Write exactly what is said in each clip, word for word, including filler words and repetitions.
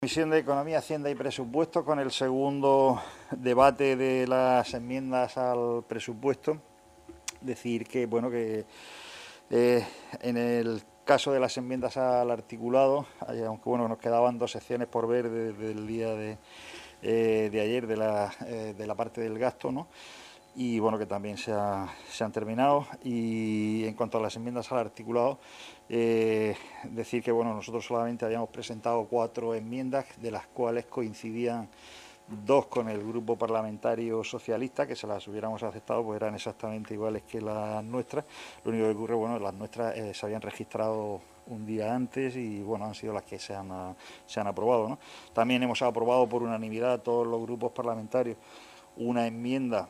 Comisión de Economía, Hacienda y Presupuestos con el segundo debate de las enmiendas al presupuesto. Decir que, bueno, que eh, en el caso de las enmiendas al articulado, aunque bueno, nos quedaban dos secciones por ver desde el día de, eh, de ayer de la, eh, de la parte del gasto, ¿no? Y bueno, que también se, ha, se han terminado. Y en cuanto a las enmiendas al articulado, eh, decir que bueno, nosotros solamente habíamos presentado cuatro enmiendas, de las cuales coincidían dos con el grupo parlamentario socialista, que se las hubiéramos aceptado, pues eran exactamente iguales que las nuestras. Lo único que ocurre, bueno, las nuestras eh, se habían registrado un día antes y bueno, han sido las que se han, se han aprobado, ¿no? También hemos aprobado por unanimidad todos los grupos parlamentarios una enmienda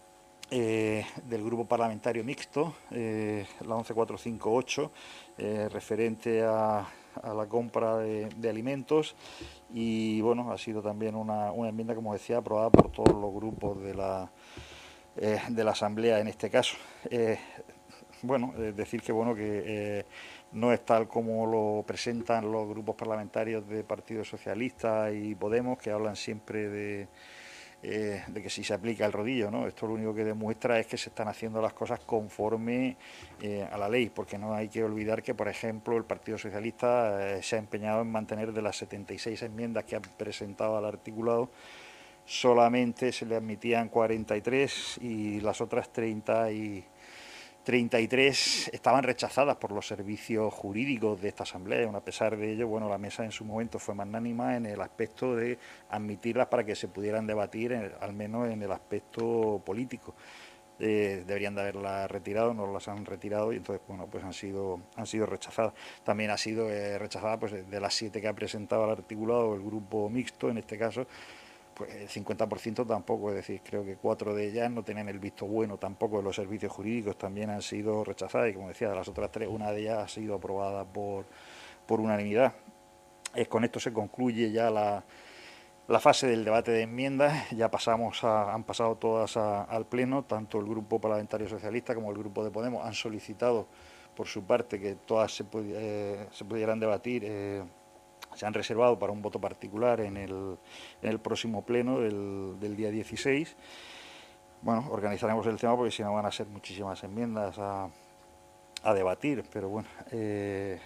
Eh, del grupo parlamentario mixto, eh, la once cuatrocientos cincuenta y ocho, eh, referente a, a la compra de, de alimentos, y bueno, ha sido también una, una enmienda, como decía, aprobada por todos los grupos de la, eh, de la Asamblea en este caso. Eh, bueno, eh, decir que bueno que eh, no es tal como lo presentan los grupos parlamentarios de Partido Socialista y Podemos, que hablan siempre de Eh, de que si se aplica el rodillo, ¿no? Esto lo único que demuestra es que se están haciendo las cosas conforme eh, a la ley, porque no hay que olvidar que, por ejemplo, el Partido Socialista eh, se ha empeñado en mantener de las setenta y seis enmiendas que ha presentado al articulado, solamente se le admitían cuarenta y tres y las otras treinta y treinta y tres estaban rechazadas por los servicios jurídicos de esta Asamblea. A pesar de ello, bueno, la mesa en su momento fue magnánima en el aspecto de admitirlas para que se pudieran debatir, en, al menos en el aspecto político. Eh, deberían de haberlas retirado, no las han retirado y entonces, bueno, pues han sido, han sido rechazadas. También ha sido eh, rechazada, pues, de las siete que ha presentado el articulado el grupo mixto, en este caso, pues el cincuenta por ciento tampoco, es decir, creo que cuatro de ellas no tienen el visto bueno tampoco de los servicios jurídicos, también han sido rechazadas y, como decía, de las otras tres, una de ellas ha sido aprobada por, por unanimidad. Eh, con esto se concluye ya la, la fase del debate de enmiendas, ya pasamos a, han pasado todas a, al Pleno, tanto el Grupo Parlamentario Socialista como el Grupo de Podemos han solicitado por su parte que todas se, eh, se pudieran debatir, eh, se han reservado para un voto particular en el, en el próximo pleno del, del día dieciséis. Bueno, organizaremos el tema porque si no van a ser muchísimas enmiendas a, a debatir, pero bueno, eh,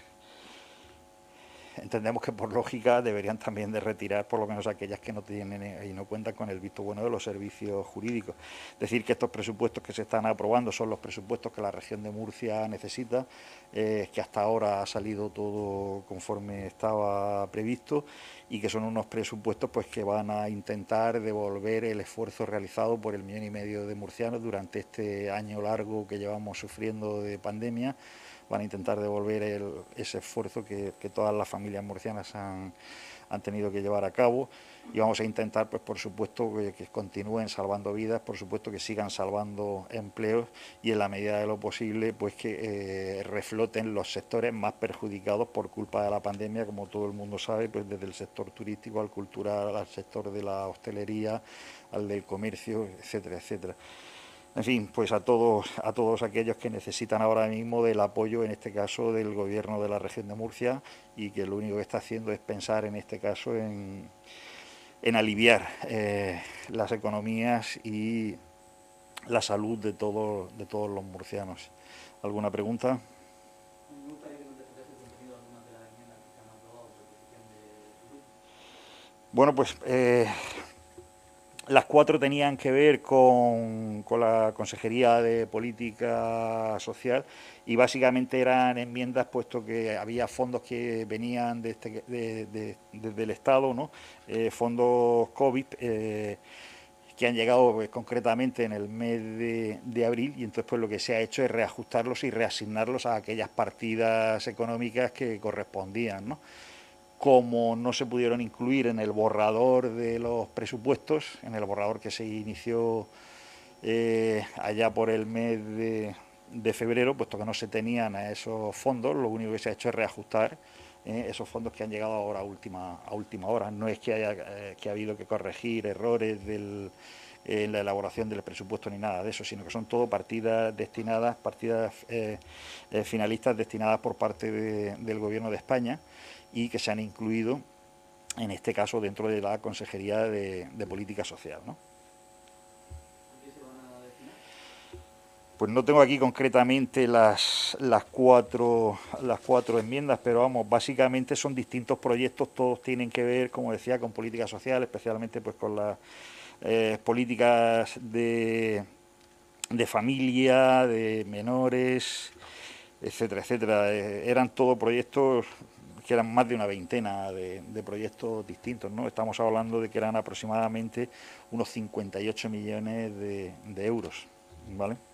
entendemos que por lógica deberían también de retirar por lo menos aquellas que no tienen y no cuentan con el visto bueno de los servicios jurídicos. Decir que estos presupuestos que se están aprobando son los presupuestos que la región de Murcia necesita, eh, que hasta ahora ha salido todo conforme estaba previsto y que son unos presupuestos pues que van a intentar devolver el esfuerzo realizado por el millón y medio de murcianos durante este año largo que llevamos sufriendo de pandemia. Van a intentar devolver el, ese esfuerzo que, que todas las familias murcianas han, han tenido que llevar a cabo, y vamos a intentar, pues por supuesto, que, que continúen salvando vidas, por supuesto que sigan salvando empleos y en la medida de lo posible pues que eh, refloten los sectores más perjudicados por culpa de la pandemia, como todo el mundo sabe, pues desde el sector turístico al cultural, al sector de la hostelería, al del comercio, etcétera, etcétera. En fin, pues a todos, a todos aquellos que necesitan ahora mismo del apoyo, en este caso del gobierno de la región de Murcia, y que lo único que está haciendo es pensar en este caso en, en aliviar eh, las economías y la salud de, todo, de todos los murcianos. ¿Alguna pregunta? Bueno, pues eh, las cuatro tenían que ver con, con la Consejería de Política Social y básicamente eran enmiendas puesto que había fondos que venían de este, de, de, desde el Estado, ¿no? Eh, fondos COVID eh, que han llegado pues, concretamente en el mes de, de abril, y entonces pues lo que se ha hecho es reajustarlos y reasignarlos a aquellas partidas económicas que correspondían, ¿no? Como no se pudieron incluir en el borrador de los presupuestos, en el borrador que se inició eh, allá por el mes de, de febrero, puesto que no se tenían a esos fondos, lo único que se ha hecho es reajustar eh, esos fondos que han llegado ahora a última, a última hora. No es que haya eh, que ha habido que corregir errores del, eh, en la elaboración del presupuesto ni nada de eso, sino que son todo partidas destinadas, partidas eh, eh, finalistas destinadas por parte de, del Gobierno de España, y que se han incluido en este caso dentro de la Consejería de, de Política Social, ¿no? Pues no tengo aquí concretamente las, las, cuatro, las cuatro enmiendas, pero vamos, básicamente son distintos proyectos, todos tienen que ver, como decía, con política social, especialmente pues con las eh, políticas de, de familia, de menores, etcétera, etcétera. Eh, eran todos proyectos que eran más de una veintena de, de proyectos distintos, ¿no? Estamos hablando de que eran aproximadamente unos cincuenta y ocho millones de, de euros, ¿vale?